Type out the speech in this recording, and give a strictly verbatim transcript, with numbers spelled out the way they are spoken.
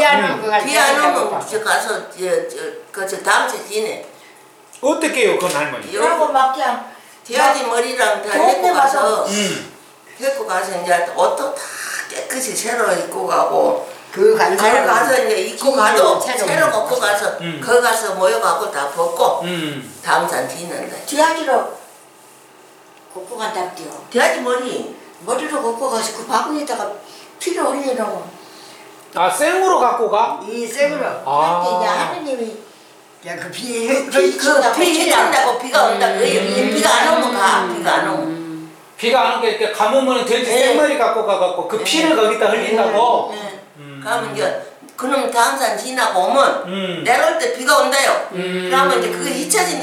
안 오면 그걸 비 안 자기가 오면 봐. 저 가서 저저그저 다음 주에 지내. 어떻게 해요, 그건 할머니? 그러고 막 그냥 돼지 머리랑 다 좋은 해고 데 가서 가서 음. 해고 가서 이제 옷도 다 깨끗이 새로 입고 가고 그 갈 가서 이제 입고 가도 새로 새로 입고 가서 음. 거기 가서 모여가고 다 벗고 음. 다음 산 지는다. 뒤아지로 걷고 간답디요. 돼지 머리 머리로 걷고 가서 그 바구니에다가 피를 올리라고. 아, 생으로 갖고 가? 이 생으로. 아. 그때 이제 하느님이 야그 비. 그, 그, 비 해준다고 비가 온다. 그 비가 안 오면 가. 비가 안 오면. 비가 안 오게 이렇게 감으면 돼지 네. 생머리 갖고 가갖고 그 피를 거기다 흘린다고? 예. 음. 그러면 이제 그놈 다음 산 지나고 오면 음. 내려올 때 비가 온다요. 음. 그러면 이제 그게 잊혀진